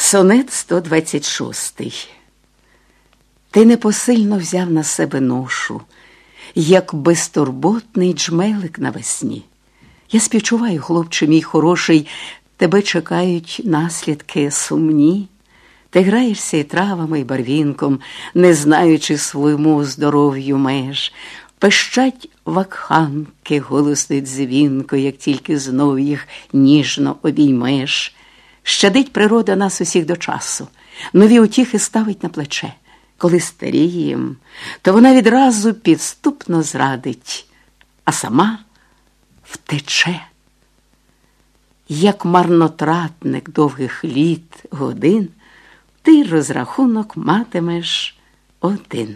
Сонет 126. Ти непосильно взяв на себе ношу, як безтурботний джмелик навесні. Я співчуваю, хлопче мій хороший, тебе чекають наслідки сумні. Ти граєшся і травами, і барвінком, не знаючи своєму здоров'ю меж. Пищать вакханки, голосить дзвінко, як тільки знов їх ніжно обіймеш. Щадить природа нас усіх до часу, нові утіхи ставить на плече. Коли старієм, то вона відразу підступно зрадить, а сама втече. Як марнотратник довгих літ, годин, ти розрахунок матимеш один.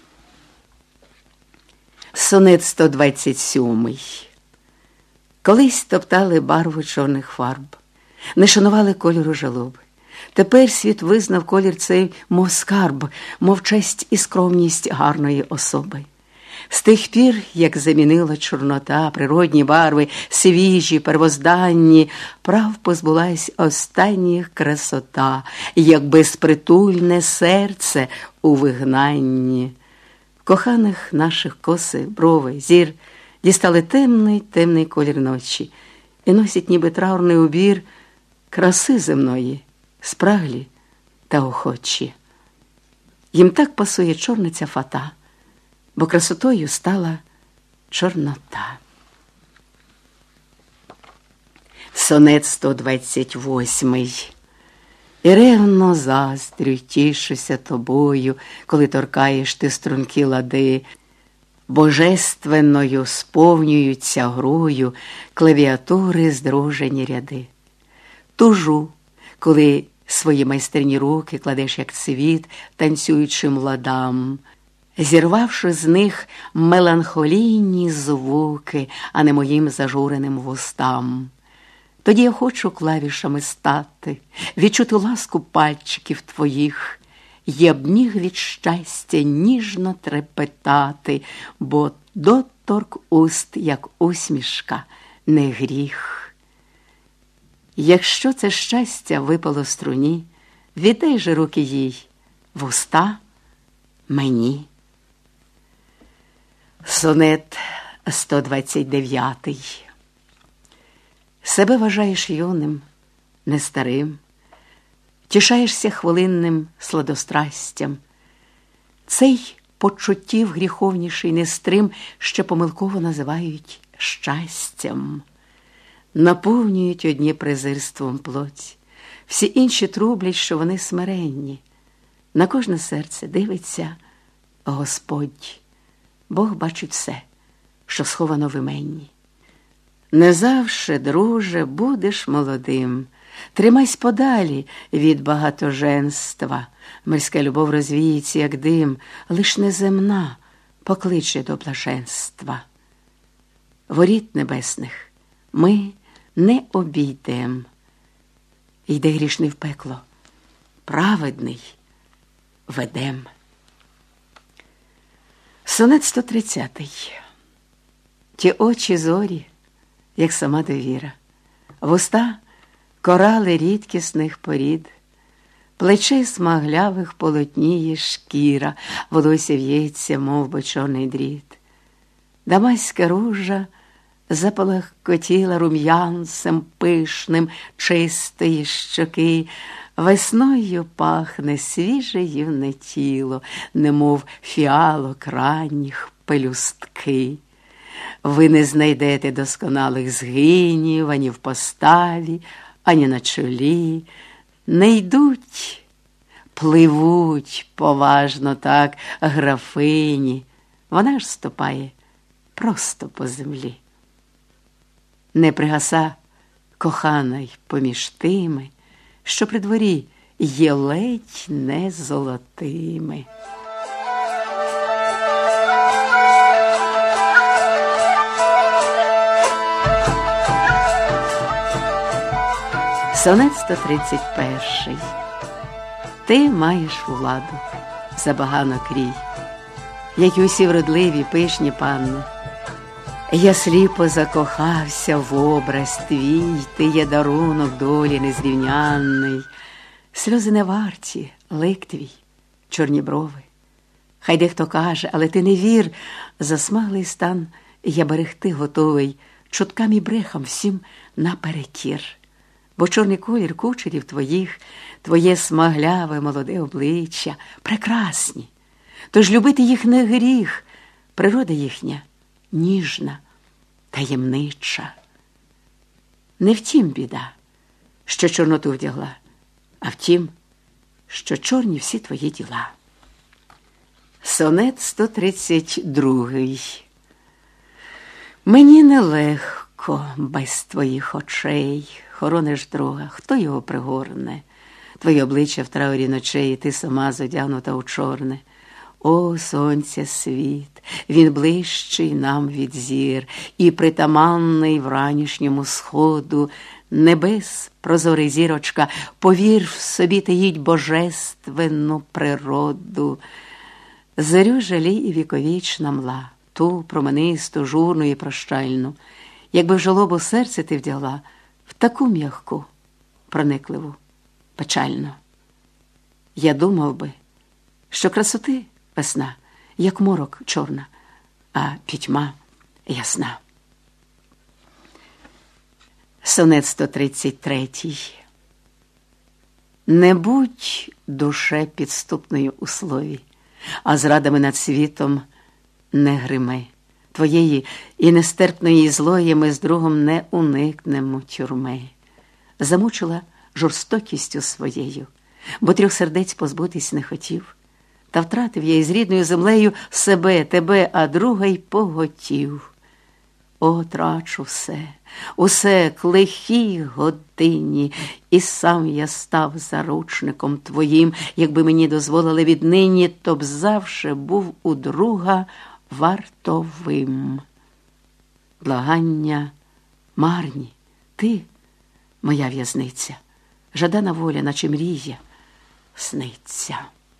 Сонет 127. Колись топтали барву чорних фарб, не шанували кольору жалоби. Тепер світ визнав колір цей, мов скарб, мов честь і скромність гарної особи. З тих пір, як замінила чорнота, природні барви, свіжі, первозданні, прав позбулась останніх красота, як безпритульне серце у вигнанні. В коханих наших коси, брови, зір дістали темний колір ночі і носять ніби траурний убір краси земної, спраглі та охочі. Їм так пасує чорна ця фата, бо красотою стала чорнота. Сонет 128. І ревно заздрю, тішуся тобою, коли торкаєш ти струнки лади, божественною сповнюються грою клавіатури здружені ряди. Тужу, коли свої майстерні руки кладеш, як цвіт, танцюючим ладам, зірвавши з них меланхолійні звуки, а не моїм зажуреним вустам. Тоді я хочу клавішами стати, відчути ласку пальчиків твоїх. Я б міг від щастя ніжно трепетати, бо доторк уст, як усмішка, не гріх. Якщо це щастя випало струні, віддай же руки їй, вуста мені. Сонет 129. Себе вважаєш юним, не старим, тішаєшся хвилинним сладострастям. Цей почуттів гріховніший нестрим ще помилково називають щастям. Наповнюють одні презирством плоть, всі інші трублять, що вони смиренні. На кожне серце дивиться Господь. Бог бачить все, що сховано в іменні. Не завше, друже, будеш молодим, тримайся подалі від багатоженства. Мирська любов розвіється, як дим, лиш неземна покличе до блаженства. Воріт небесних ми не обійдем. Йде грішний в пекло, праведний ведем. Сонет 130. Ті очі зорі, як сама довіра, вуста корали рідкісних порід, плечей смаглявих полотніє шкіра, волосся в'ється, мов би чорний дріт. Дамаська ружа запалахкотіла рум'янцем пишним чистої щоки, весною пахне свіже юне тіло, немов фіалок ранніх пелюстки. Ви не знайдете досконалих згинів ані в поставі, ані на чолі. Не йдуть, пливуть поважно так графині. Вона ж ступає просто по землі. Не пригаса кохана й поміж тими, що при дворі є ледь не золотими. Сонет 131. Ти маєш владу, забаганок рій, як і усі вродливі пишні панни. Я сліпо закохався в образ твій, ти є дарунок долі незрівнянний. Сльози не варті, лик твій, чорні брови. Хай дехто каже, але ти не вір, засмаглий стан я берегти готовий, чуткам і брехам всім наперекір. Бо чорний колір кучерів твоїх, твоє смагляве молоде обличчя прекрасні. Тож любити їх не гріх, природа їхня ніжна, таємнича. Не втім біда, що чорноту вдягла, а втім, що чорні всі твої діла. Сонет 132. Мені нелегко без твоїх очей, хорониш друга, хто його пригорне? Твоє обличчя в траурі ночей, і ти сама зодягнута у чорне. О, сонця світ, він ближчий нам від зір, і притаманний вранішньому сходу, небес прозорий зірочка, повір в собі таїть божественну природу. Зорю жалій і віковічна мла, ту променисту, журну і прощальну, якби в жалобу серце ти вдягла, в таку м'яку, проникливу, печальну. Я думав би, що красоти весна, як морок чорна, а пітьма ясна. Сонет 133. Не будь душе підступною у слові, а зрадами над світом не грими. Твоєї і нестерпної злої ми з другом не уникнемо тюрми. Замучила жорстокістю своєю, бо трьох сердець позбутись не хотів. Та втратив я із рідною землею себе, тебе, а друга й поготів. О, трачу усе к лихій годині, і сам я став заручником твоїм. Якби мені дозволили віднині, то б завше був у друга вартовим. Благання марні, ти, моя в'язниця, жадана воля, наче мрія, сниться.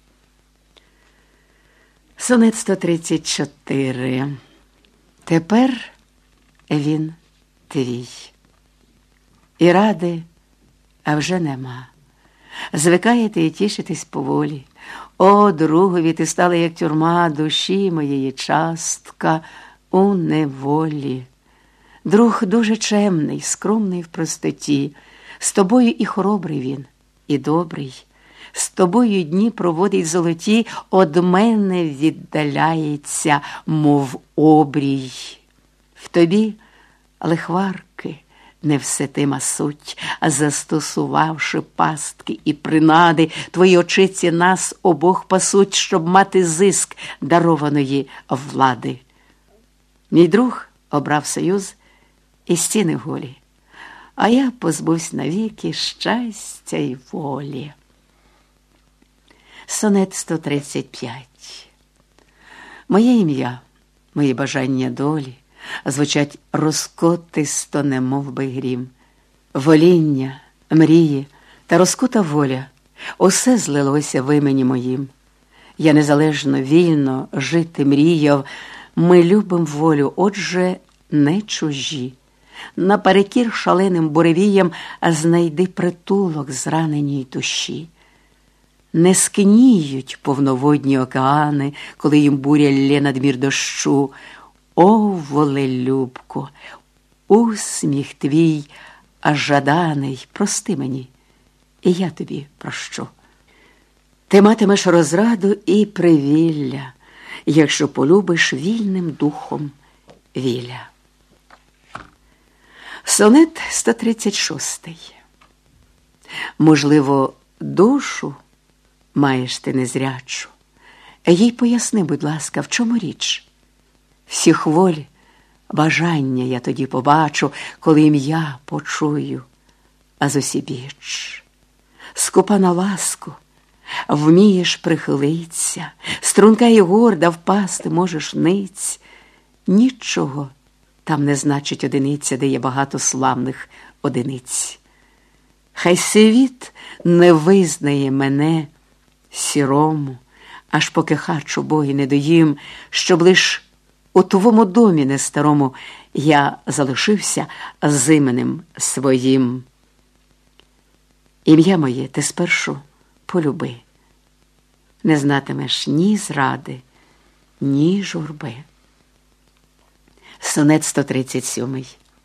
Сонет 134. Тепер він твій. І ради, а вже нема. Звикаєте і тішитесь поволі. О, другові, ти стала, як тюрма, душі моєї частка у неволі. Друг дуже чемний, скромний в простоті. З тобою і хоробрий він, і добрий. З тобою дні проводить золоті, од мене віддаляється, мов обрій. В тобі лихварки невситима суть, а застосувавши пастки і принади, твої очиці нас обох пасуть, щоб мати зиск дарованої влади. Мій друг обрав союз і стіни голі, а я позбусь навіки щастя й волі. Сонет 135. Моє ім'я, мої бажання долі звучать розкотисто, немов би грім. Воління, мрії та розкута воля – усе злилося в імені моїм. Я незалежно, вільно жити мріяв, ми любим волю, отже, не чужі. Наперекір шаленим буревіям знайди притулок зраненій душі. Не скніють повноводні океани, коли їм буря лє надмір дощу. О, волелюбко, усміх твій аж жаданий, прости мені, і я тобі прощу. Ти матимеш розраду і привілля, якщо полюбиш вільним духом віля. Сонет 136. Можливо, душу маєш ти незрячу. Їй поясни, будь ласка, в чому річ? Всіх воль, бажання я тоді побачу, коли ім'я почую, а зосібіч. Скупа на ласку, вмієш прихилиться, струнка і горда впасти можеш ниць. Нічого там не значить одиниця, де є багато славних одиниць. Хай світ не визнає мене сірому, аж поки харчу боги не доїм, щоб лиш у твому домі нестарому я залишився з іменем своїм. Ім'я моє ти спершу полюби. Не знатимеш ні зради, ні журби. Сонет 137.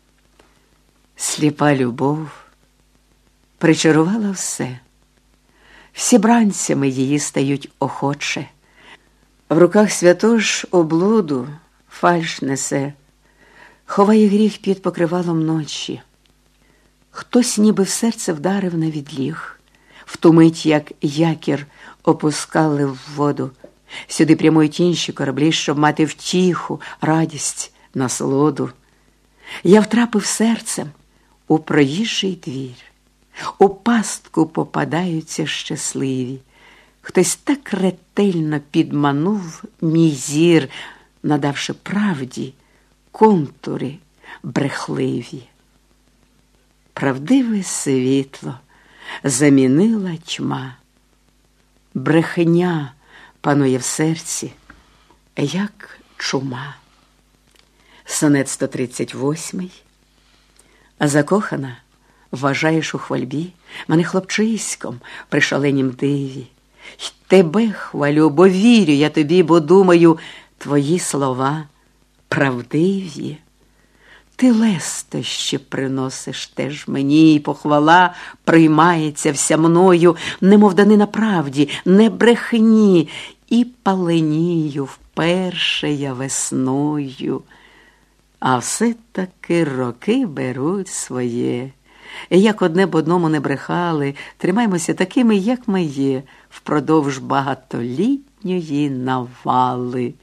Сліпа любов причарувала все. Всі бранцями її стають охоче. В руках святож облуду фальш несе, ховає гріх під покривалом ночі. Хтось ніби в серце вдарив на відліг, в ту мить, як якір опускали в воду. Сюди прямують інші кораблі, щоб мати втіху, радість, насолоду. Я втрапив серцем у проїжджий двір. У пастку попадаються щасливі. Хтось так ретельно підманув мій зір, надавши правді контури брехливі. Правдиве світло замінила тьма. Брехня панує в серці, як чума. Сонет 138. Закохана, вважаєш у хвальбі мене хлопчиськом при шаленім диві. Й тебе хвалю, бо вірю я тобі, бо думаю, твої слова правдиві. Ти лестощі приносиш теж мені, і похвала приймається вся мною, немов данина правді, не брехні, і паленію вперше я весною. А все-таки роки беруть своє. І як одне б одному не брехали, тримаймося такими, як ми є, впродовж багатолітньої навали.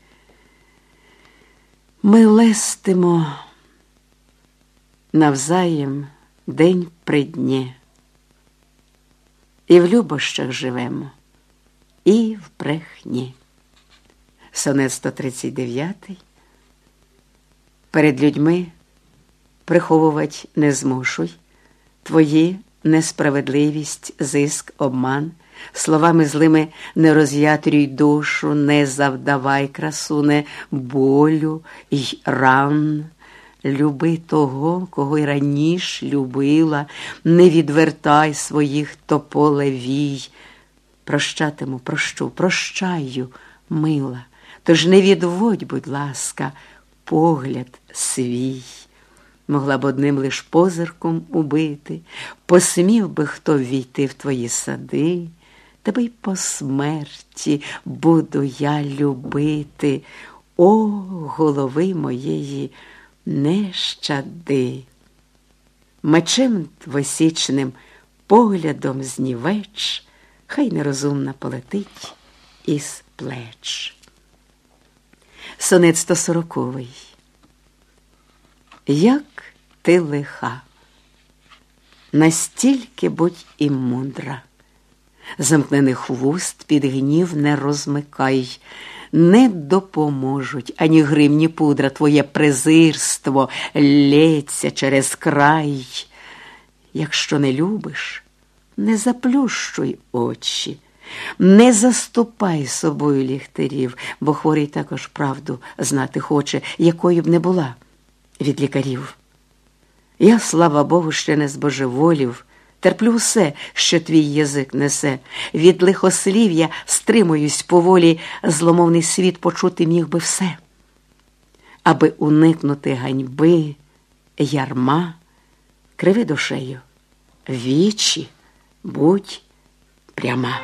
Ми лестимо навзаєм день при дні. І в любощах живемо, і в брехні. Сонет 139. Перед людьми приховувать не змушуй, твої несправедливість, зиск, обман, словами злими не роз'ятрюй душу, не завдавай, красуне, болю й ран. Люби того, кого й раніш любила, не відвертай своїх тополе вій. Прощатиму, прощаю, мила, тож не відводь, будь ласка, погляд свій. Могла б одним лиш позирком убити, посмів би хто війти в твої сади, тебе й по смерті буду я любити, о, голови моєї не щади. Мечем двосічним поглядом знівеч, хай нерозумна полетить із плеч. Сонет 140. Як ти лиха, настільки будь і мудра. Замкнених вуст під гнів не розмикай, не допоможуть ані грим, ні пудра, твоє презирство лється через край. Якщо не любиш, не заплющуй очі, не заступай собою ліхтарів, бо хворий також правду знати хоче, якою б не була від лікарів. Я, слава Богу, ще не збожеволів, терплю все, що твій язик несе. Від лихослів'я стримуюсь поволі, зломовний світ почути міг би все. Аби уникнути ганьби, ярма, криви душею, вічі будь пряма.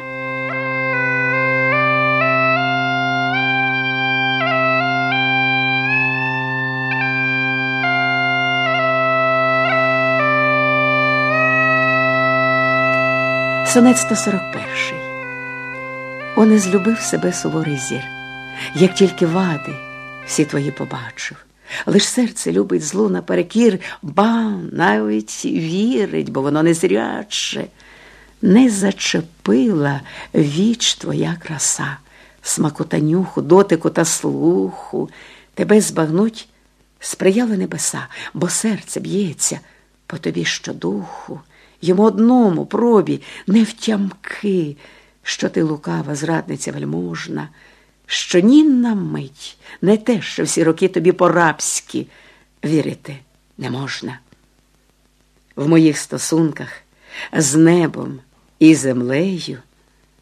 Сонет 141. О, не злюбив себе суворий зір, як тільки вади всі твої побачив. Лиш серце любить злу наперекір, ба, навіть вірить, бо воно незряче. Не зачепила віч твоя краса, смаку та нюху, дотику та слуху. Тебе збагнуть сприяли небеса, бо серце б'ється по тобі щодуху. Йому одному пробі не втямки, що ти лукава, зрадниця вельможна, що ні на мить, не те, що всі роки тобі по-рабськи вірити не можна. В моїх стосунках з небом і землею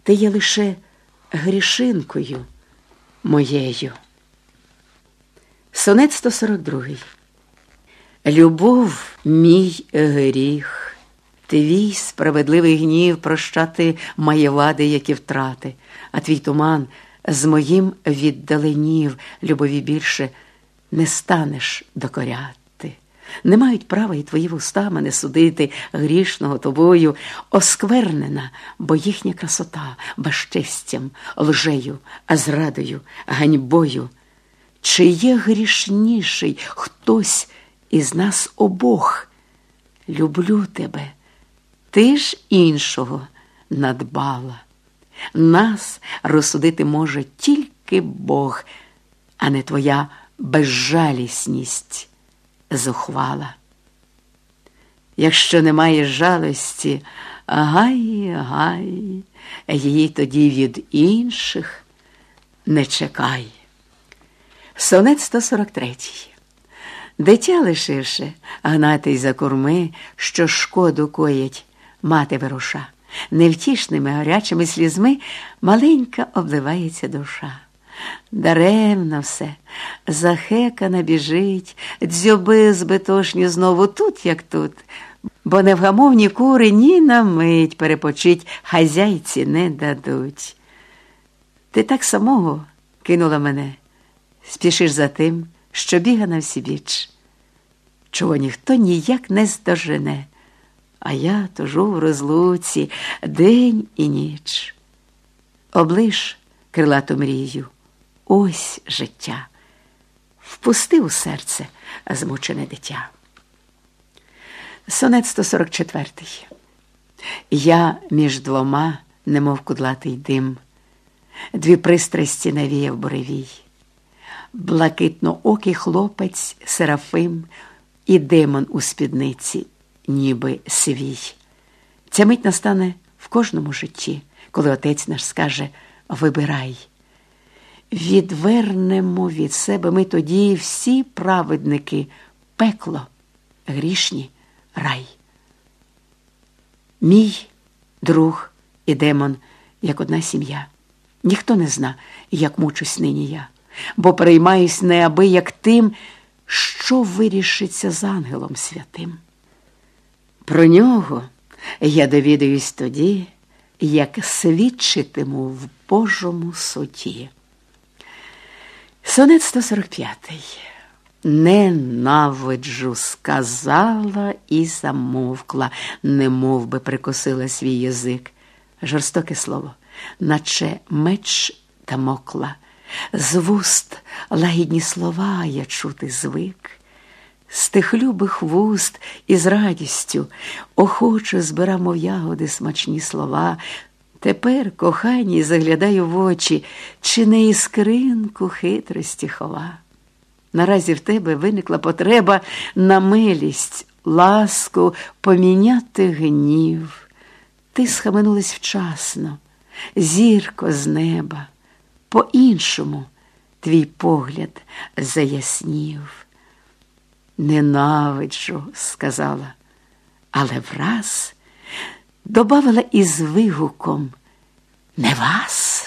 ти є лише грішинкою моєю. Сонет 142. Любов мій гріх, твій справедливий гнів прощати має вади, які втрати, а твій туман з моїм віддаленів, любові більше не станеш докоряти. Не мають права і твої вуста мене судити, грішного тобою, осквернена, бо їхня красота безчестям, лжею, а зрадою, ганьбою. Чи є грішніший хтось із нас обох? Люблю тебе, ти ж іншого надбала. Нас розсудити може тільки Бог, а не твоя безжалісність зухвала. Якщо немає жалості, гай, гай, її тоді від інших не чекай. Сонет 143. Дитя лишивши, гнатий за курми, що шкоду коїть, мати вируша. Невтішними гарячими слізьми маленька обливається душа. Даремно все, захекана біжить, дзьоби збитошні знову тут, як тут, бо невгамовні кури ні на мить перепочить хазяйці не дадуть. Ти так самого кинула мене, спішиш за тим, що біга на всібіч, чого ніхто ніяк не здожене, а я тужу в розлуці день і ніч. Облиш крилату мрію, ось життя, впусти у серце змучене дитя. Сонет 144. Я між двома, немов кудлатий дим, дві пристрасті навіяв буревій. Блакитноокий хлопець Серафим і демон у спідниці, ніби свій. Ця мить настане в кожному житті, коли Отець наш скаже «Вибирай». Відвернемо від себе ми тоді всі праведники, пекло, грішні, рай. Мій друг і демон, як одна сім'я. Ніхто не зна, як мучусь нині я, бо переймаюсь неабияк тим, що вирішиться з ангелом святим. Про нього я довідаюсь тоді, як свідчитиму в Божому суді. Сонет 145. Ненавиджу, сказала і замовкла, немов би прикусила свій язик. Жорстоке слово, наче меч Дамокла. З вуст лагідні слова я чути звик. З тих любих вуст із радістю охоче збирав, мов ягоди, смачні слова. Тепер, коханій, заглядаю в очі, чи не іскринку хитрості хова. Наразі в тебе виникла потреба на милість, ласку поміняти гнів. Ти схаменулась вчасно, зірко з неба, по-іншому твій погляд заяснів. Ненавиджу, сказала, але враз добавила із вигуком: не вас.